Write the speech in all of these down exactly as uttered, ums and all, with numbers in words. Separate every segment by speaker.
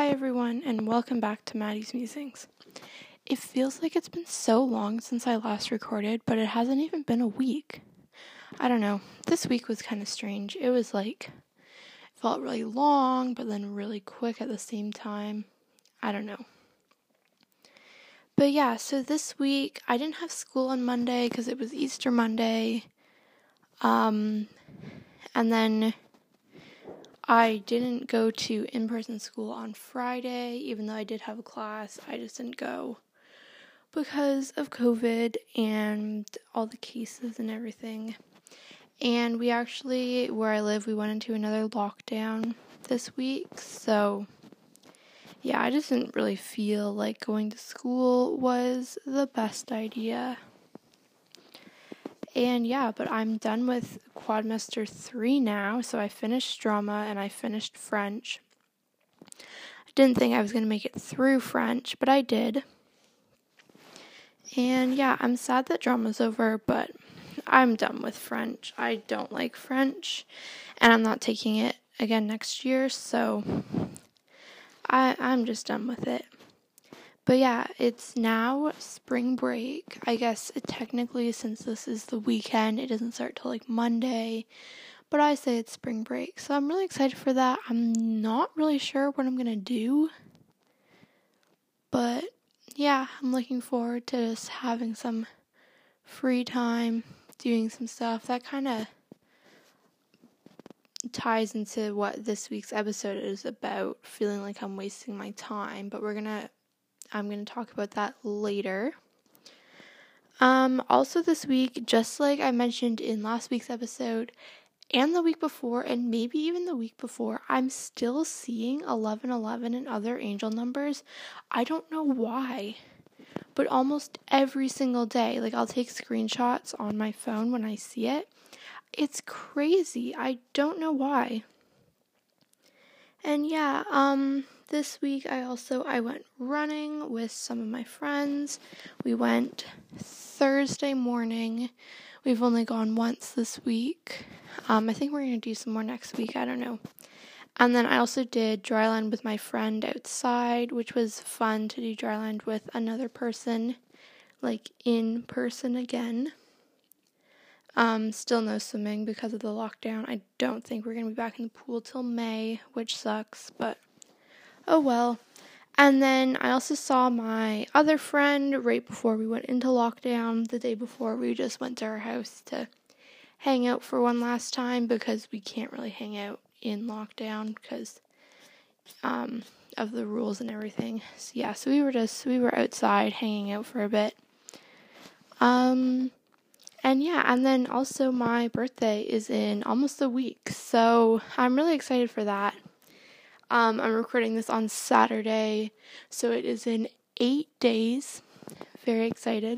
Speaker 1: Hi everyone, and welcome back to Maddie's Musings. It feels like it's been so long since I last recorded, but it hasn't even been a week. I don't know, this week was kind of strange. It was like, it felt really long, but then really quick at the same time. I don't know. But yeah, so this week, I didn't have school on Monday because it was Easter Monday. Um, and then I didn't go to in-person school on Friday, even though I did have a class. I just didn't go because of COVID and all the cases and everything. And we actually, where I live, we went into another lockdown this week. So, yeah, I just didn't really feel like going to school was the best idea. And yeah, but I'm done with Quadmester three now, so I finished drama and I finished French. I didn't think I was going to make it through French, but I did. And yeah, I'm sad that drama's over, but I'm done with French. I don't like French, and I'm not taking it again next year, so I, I'm just done with it. But yeah, it's now spring break. I guess it technically, since this is the weekend, it doesn't start till like Monday, but I say it's spring break. So I'm really excited for that. I'm not really sure what I'm going to do, but yeah, I'm looking forward to just having some free time, doing some stuff. That kind of ties into what this week's episode is about, feeling like I'm wasting my time, but we're going to I'm going to talk about that later. Um, also this week, just like I mentioned in last week's episode, and the week before, and maybe even the week before, I'm still seeing eleven eleven and other angel numbers. I don't know why, but almost every single day, like I'll take screenshots on my phone when I see it. It's crazy. I don't know why. And yeah, um, this week I also, I went running with some of my friends. We went Thursday morning. We've only gone once this week. Um, I think we're going to do some more next week. I don't know. And then I also did dryland with my friend outside, which was fun to do dryland with another person, like in person again. Um, still no swimming because of the lockdown. I don't think we're going to be back in the pool till May, which sucks, but oh well. And then I also saw my other friend right before we went into lockdown. The day before, we just went to her house to hang out for one last time because we can't really hang out in lockdown because um, of the rules and everything. So yeah, so we were just, we were outside hanging out for a bit. Um... And yeah, and then also my birthday is in almost a week, so I'm really excited for that. Um, I'm recording this on Saturday, so it is in eight days. Very excited.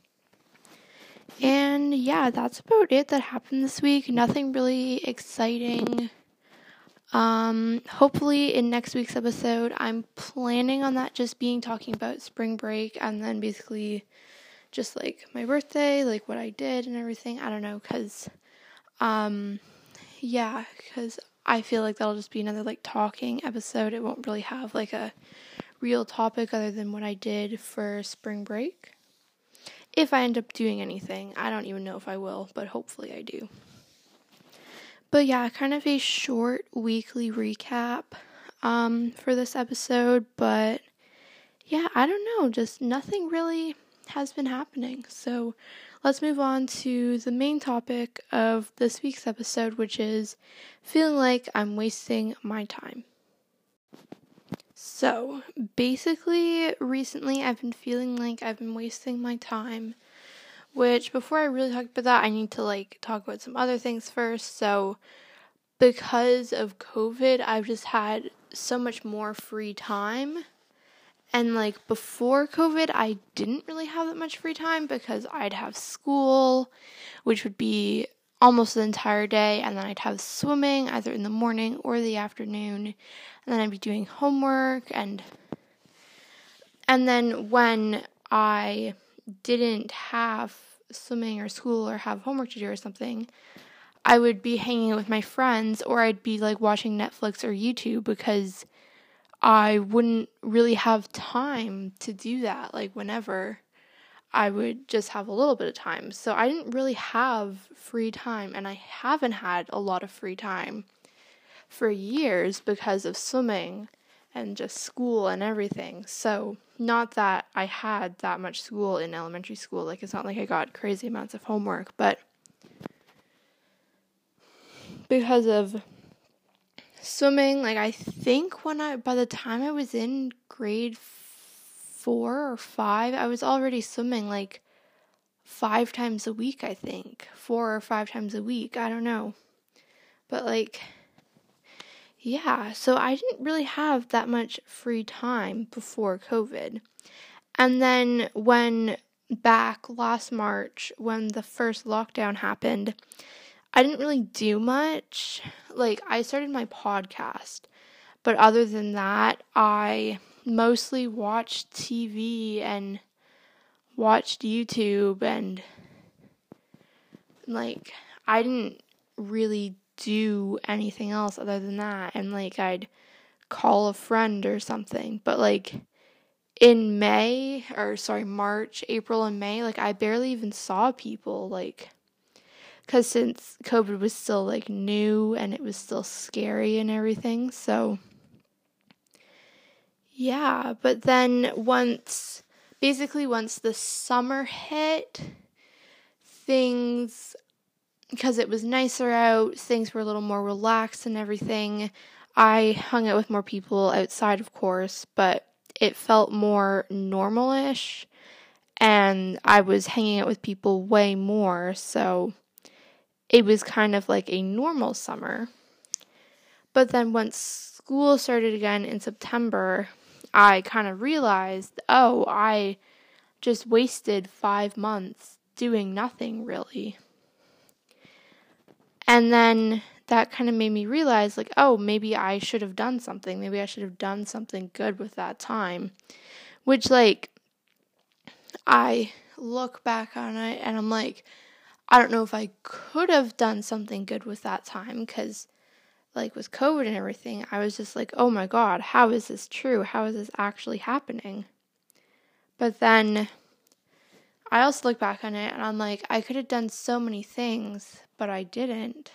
Speaker 1: And yeah, that's about it that happened this week. Nothing really exciting. Um, hopefully in next week's episode, I'm planning on that just being talking about spring break and then basically just like my birthday, like what I did and everything. I don't know, because, um, yeah, because I feel like that'll just be another like talking episode. It won't really have like a real topic other than what I did for spring break. If I end up doing anything, I don't even know if I will, but hopefully I do. But yeah, kind of a short weekly recap, um, for this episode, but yeah, I don't know, just nothing really has been happening. So let's move on to the main topic of this week's episode, which is feeling like I'm wasting my time. So basically, recently I've been feeling like I've been wasting my time, which before I really talk about that, I need to like talk about some other things first. So because of COVID, I've just had so much more free time. And, like, before COVID, I didn't really have that much free time because I'd have school, which would be almost the entire day, and then I'd have swimming either in the morning or the afternoon, and then I'd be doing homework, and and then when I didn't have swimming or school or have homework to do or something, I would be hanging out with my friends, or I'd be, like, watching Netflix or YouTube because I wouldn't really have time to do that. Like whenever I would just have a little bit of time. So I didn't really have free time, and I haven't had a lot of free time for years because of swimming and just school and everything. So not that I had that much school in elementary school. Like, it's not like I got crazy amounts of homework, but because of swimming, like, I think when I, by the time I was in grade four or five, I was already swimming, like, five times a week, I think. Four or five times a week, I don't know. But, like, yeah, so I didn't really have that much free time before COVID. And then when back last March, when the first lockdown happened, I didn't really do much. Like, I started my podcast, but other than that, I mostly watched T V and watched YouTube, and, like, I didn't really do anything else other than that. And, like, I'd call a friend or something, but, like, in May, or sorry, March, April, and May, like, I barely even saw people, like, because since COVID was still, like, new and it was still scary and everything, so, yeah. But then once, basically once the summer hit, things, because it was nicer out, things were a little more relaxed and everything. I hung out with more people outside, of course, but it felt more normal-ish, and I was hanging out with people way more, so it was kind of like a normal summer. But then once school started again in September, I kind of realized, oh, I just wasted five months doing nothing, really. And then that kind of made me realize, like, oh, maybe I should have done something. Maybe I should have done something good with that time. Which, like, I look back on it and I'm like, I don't know if I could have done something good with that time, because, like, with COVID and everything, I was just like, oh my God, how is this true? How is this actually happening? But then I also look back on it and I'm like, I could have done so many things, but I didn't.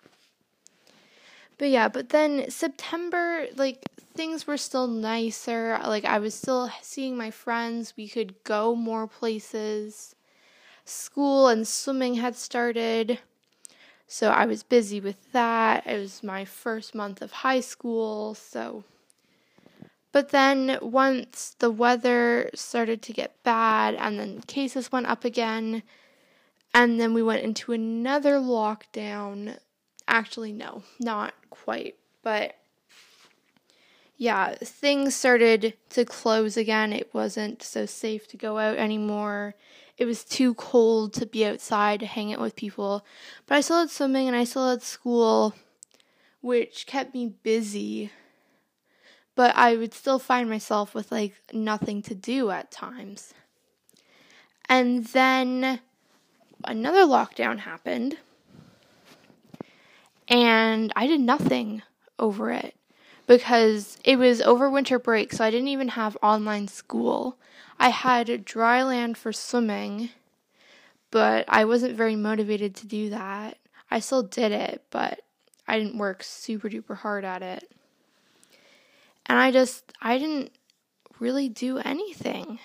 Speaker 1: But yeah, but then September, like, things were still nicer. Like, I was still seeing my friends. We could go more places. School and swimming had started, so I was busy with that. It was my first month of high school, so. But then once the weather started to get bad, and then cases went up again, and then we went into another lockdown. Actually, no, not quite, but yeah, things started to close again. It wasn't so safe to go out anymore. It was too cold to be outside to hang out with people, but I still had swimming and I still had school, which kept me busy, but I would still find myself with, like, nothing to do at times. And then another lockdown happened, and I did nothing over it because it was over winter break, so I didn't even have online school. I had dry land for swimming, but I wasn't very motivated to do that. I still did it, but I didn't work super duper hard at it. And I just, I didn't really do anything.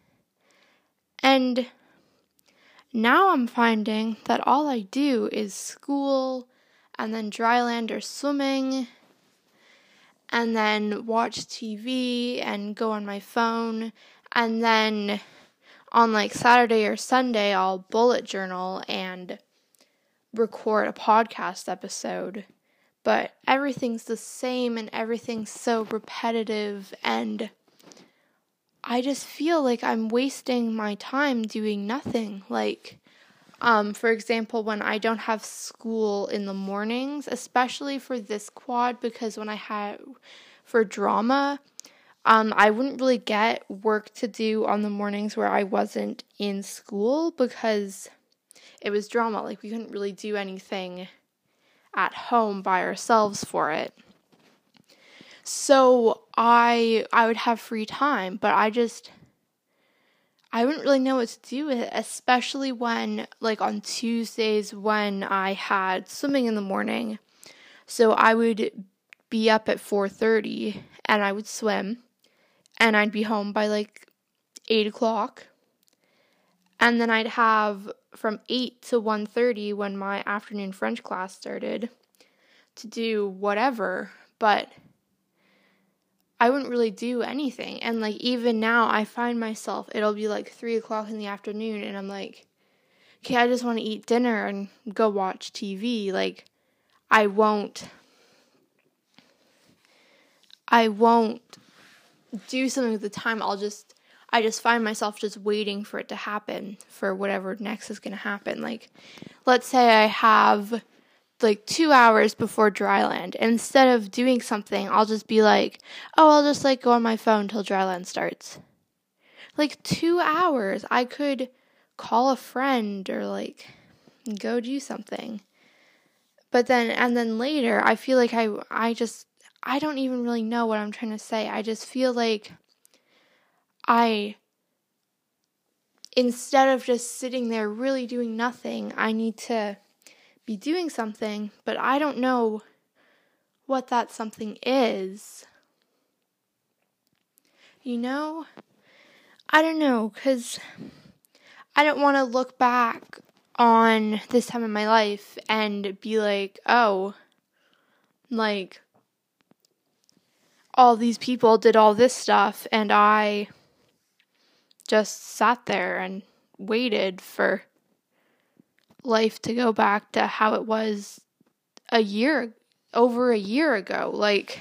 Speaker 1: And now I'm finding that all I do is school, and then dry land or swimming, and then watch T V and go on my phone, and then on, like, Saturday or Sunday, I'll bullet journal and record a podcast episode. But everything's the same, and everything's so repetitive, and I just feel like I'm wasting my time doing nothing. Like, um, for example, when I don't have school in the mornings, especially for this quad, because when I had for drama, um, I wouldn't really get work to do on the mornings where I wasn't in school, because it was drama. Like, we couldn't really do anything at home by ourselves for it. So I I would have free time, but I just I wouldn't really know what to do with it, especially when, like, on Tuesdays when I had swimming in the morning. So I would be up at four thirty, and I would swim, and I'd be home by, like, eight o'clock. And then I'd have from eight to one thirty when my afternoon French class started to do whatever, but I wouldn't really do anything. And, like, even now, I find myself, it'll be, like, three o'clock in the afternoon, and I'm like, okay, I just want to eat dinner and go watch T V. Like, I won't, I won't do something at the time. I'll just, I just find myself just waiting for it to happen, for whatever next is going to happen. Like, let's say I have like two hours before Dryland. Instead of doing something, I'll just be like, oh, I'll just like go on my phone till Dryland starts. Like two hours, I could call a friend or like go do something. But then, and then later, I feel like I, I just, I don't even really know what I'm trying to say. I just feel like I, instead of just sitting there really doing nothing, I need to be doing something, but I don't know what that something is. You know? I don't know, because I don't want to look back on this time in my life and be like, oh, like, all these people did all this stuff, and I just sat there and waited for life to go back to how it was a year, over a year ago. Like,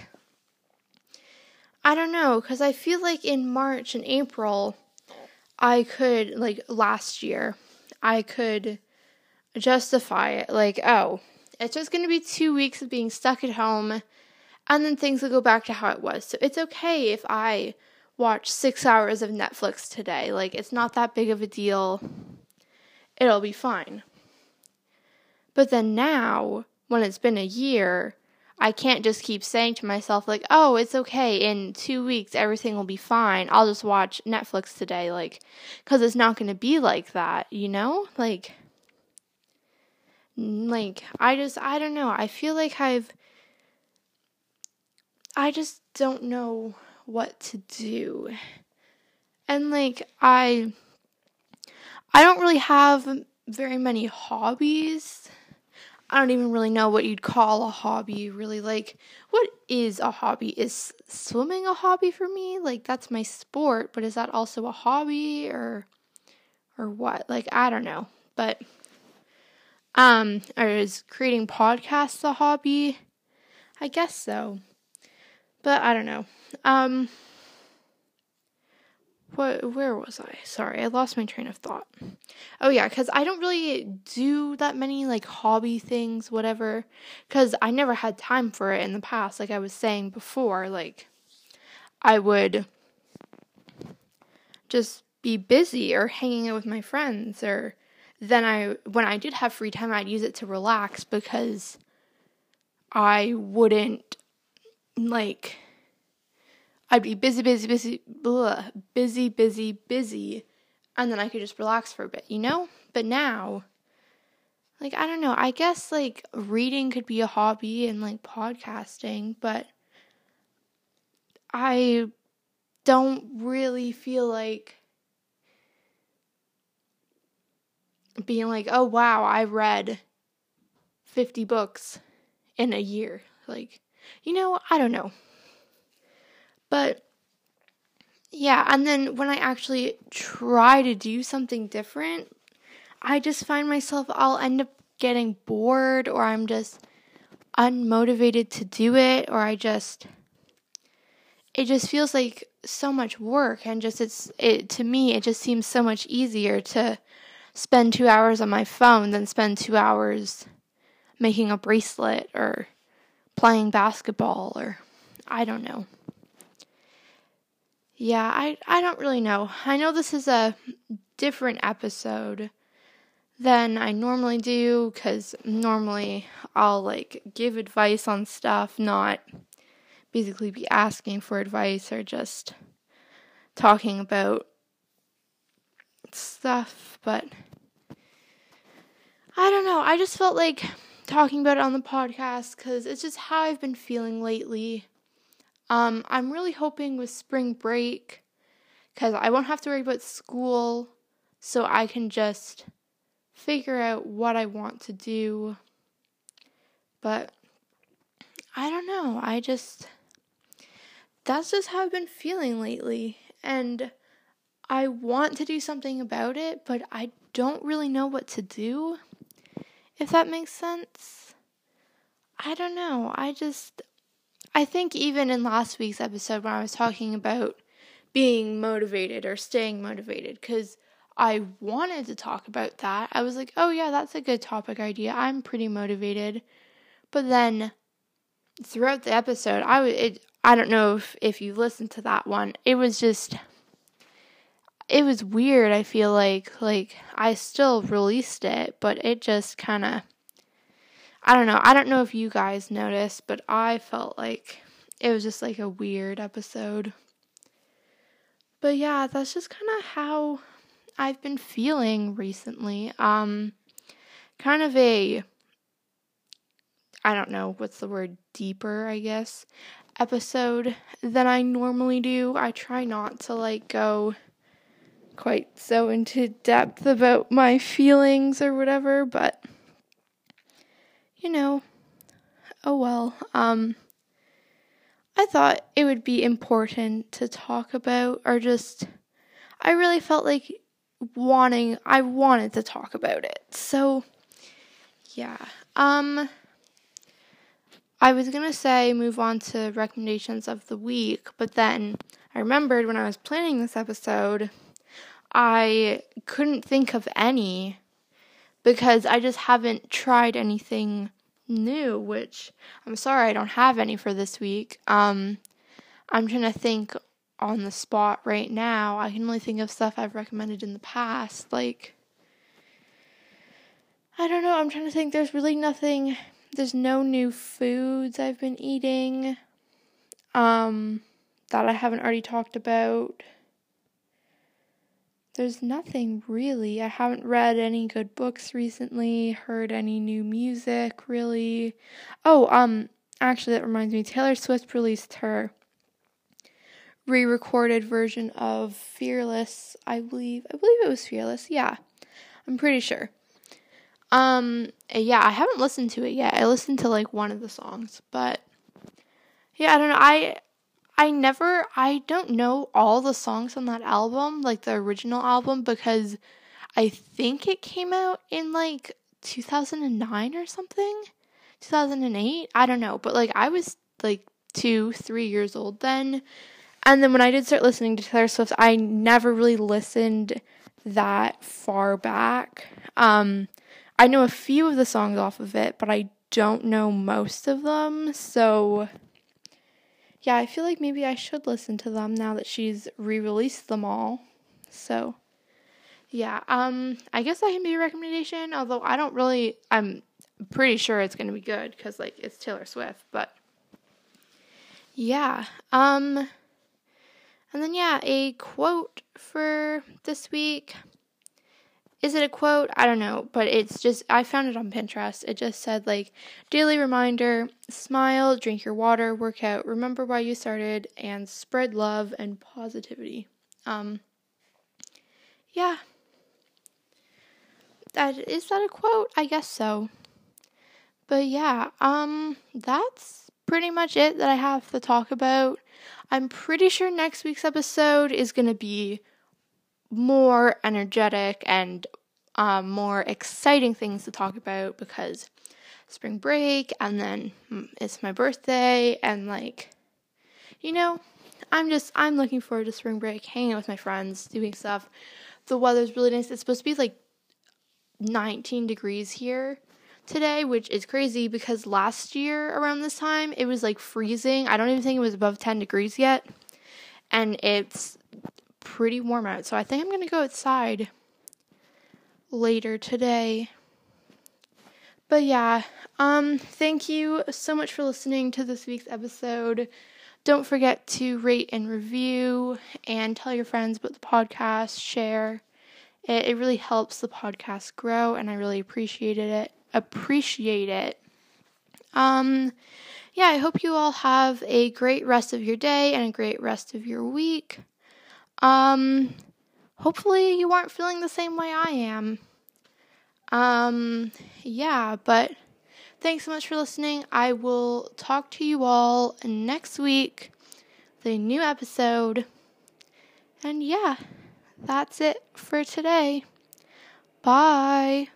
Speaker 1: I don't know, because I feel like in March and April, I could, like, last year, I could justify it, like, oh, it's just going to be two weeks of being stuck at home, and then things will go back to how it was. So it's okay if I watch six hours of Netflix today. Like, it's not that big of a deal. It'll be fine. But then now, when it's been a year, I can't just keep saying to myself, like, oh, it's okay, in two weeks, everything will be fine, I'll just watch Netflix today, like, because it's not going to be like that, you know? Like, like, I just, I don't know, I feel like I've, I just don't know what to do. And, like, I, I don't really have very many hobbies. I don't even really know what you'd call a hobby, really. Like, what is a hobby? Is swimming a hobby for me? Like, that's my sport, but is that also a hobby, or, or what? Like, I don't know. But, um, or is creating podcasts a hobby? I guess so. But I don't know. Um, what, where was I? Sorry, I lost my train of thought. Oh yeah, because I don't really do that many, like, hobby things, whatever, because I never had time for it in the past, like I was saying before. Like, I would just be busy or hanging out with my friends, or then I, when I did have free time, I'd use it to relax, because I wouldn't, like, I'd be busy, busy, busy, blah, busy, busy, busy, and then I could just relax for a bit, you know? But now, like, I don't know, I guess, like, reading could be a hobby, and, like, podcasting, but I don't really feel like being like, oh, wow, I read fifty books in a year. Like, you know, I don't know. But, yeah, and then when I actually try to do something different, I just find myself, I'll end up getting bored, or I'm just unmotivated to do it, or I just, it just feels like so much work, and just, it's, it, to me, it just seems so much easier to spend two hours on my phone than spend two hours making a bracelet, or playing basketball, or, I don't know. Yeah, I, I don't really know. I know this is a different episode than I normally do, because normally I'll, like, give advice on stuff, not basically be asking for advice or just talking about stuff, but I don't know. I just felt like talking about it on the podcast because it's just how I've been feeling lately. Um, I'm really hoping with spring break, because I won't have to worry about school, so I can just figure out what I want to do. But I don't know. I just, that's just how I've been feeling lately. And I want to do something about it, but I don't really know what to do, if that makes sense. I don't know. I just, I think even in last week's episode when I was talking about being motivated or staying motivated, because I wanted to talk about that. I was like, oh yeah, that's a good topic idea. I'm pretty motivated. But then throughout the episode, I w- it, I don't know if, if you listened to that one. It was just, it was weird, I feel like. Like, I still released it, but it just kind of, I don't know. I don't know if you guys noticed, but I felt like it was just like a weird episode. But yeah, that's just kind of how I've been feeling recently. Um, kind of a, I don't know, what's the word, deeper, I guess, episode than I normally do. I try not to, like, go quite so into depth about my feelings or whatever, but, you know, oh well. Um, I thought it would be important to talk about, or just, I really felt like wanting, I wanted to talk about it. So, yeah. Um, I was going to say move on to recommendations of the week, but then I remembered when I was planning this episode, I couldn't think of any because I just haven't tried anything new, which I'm sorry I don't have any for this week. Um, I'm trying to think on the spot right now. I can only think of stuff I've recommended in the past. Like, I don't know. I'm trying to think. There's really nothing. There's no new foods I've been eating um, that I haven't already talked about. There's nothing really. I haven't read any good books recently, heard any new music really. Oh, um, actually that reminds me. Taylor Swift released her re-recorded version of Fearless, I believe. I believe it was Fearless. Yeah, I'm pretty sure. Um, yeah, I haven't listened to it yet. I listened to like one of the songs, but yeah, I don't know. I I never I don't know all the songs on that album, like the original album, because I think it came out in like two thousand nine or something. two thousand eight. I don't know, but like I was like two, three years old then. And then when I did start listening to Taylor Swift, I never really listened that far back. Um, I know a few of the songs off of it, but I don't know most of them. So, yeah, I feel like maybe I should listen to them now that she's re-released them all. So, yeah, um, I guess that can be a recommendation, although I don't really, I'm pretty sure it's going to be good because, like, it's Taylor Swift, but, yeah, um... And then, yeah, a quote for this week. Is it a quote? I don't know, but it's just, I found it on Pinterest. It just said, like, daily reminder, smile, drink your water, work out, remember why you started, and spread love and positivity. Um, yeah. That, is that a quote? I guess so. But yeah, um, that's pretty much it that I have to talk about. I'm pretty sure next week's episode is going to be more energetic and um, more exciting things to talk about because spring break and then it's my birthday and like, you know, I'm just, I'm looking forward to spring break, hanging out with my friends, doing stuff. The weather's really nice. It's supposed to be like nineteen degrees here today, which is crazy because last year around this time it was like freezing. I don't even think it was above ten degrees yet, and it's pretty warm out, so I think I'm gonna go outside later today. But yeah, um thank you so much for listening to this week's episode. Don't forget to rate and review and tell your friends about the podcast, share. It, it really helps the podcast grow, and I really appreciated it. Appreciate it. Um, yeah, I hope you all have a great rest of your day and a great rest of your week. Um, hopefully you aren't feeling the same way I am. Um, yeah, but thanks so much for listening. I will talk to you all next week with a new episode. And yeah, that's it for today. Bye.